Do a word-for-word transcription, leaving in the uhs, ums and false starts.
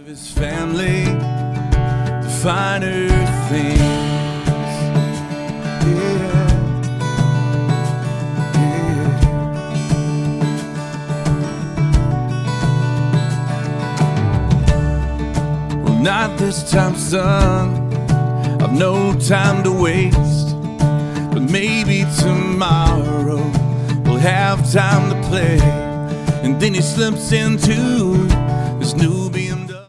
his family the finer things. Yeah, yeah. Well, not this time, son. I've no time to waste, but maybe tomorrow we'll have time to play. And then he slips into his Nubian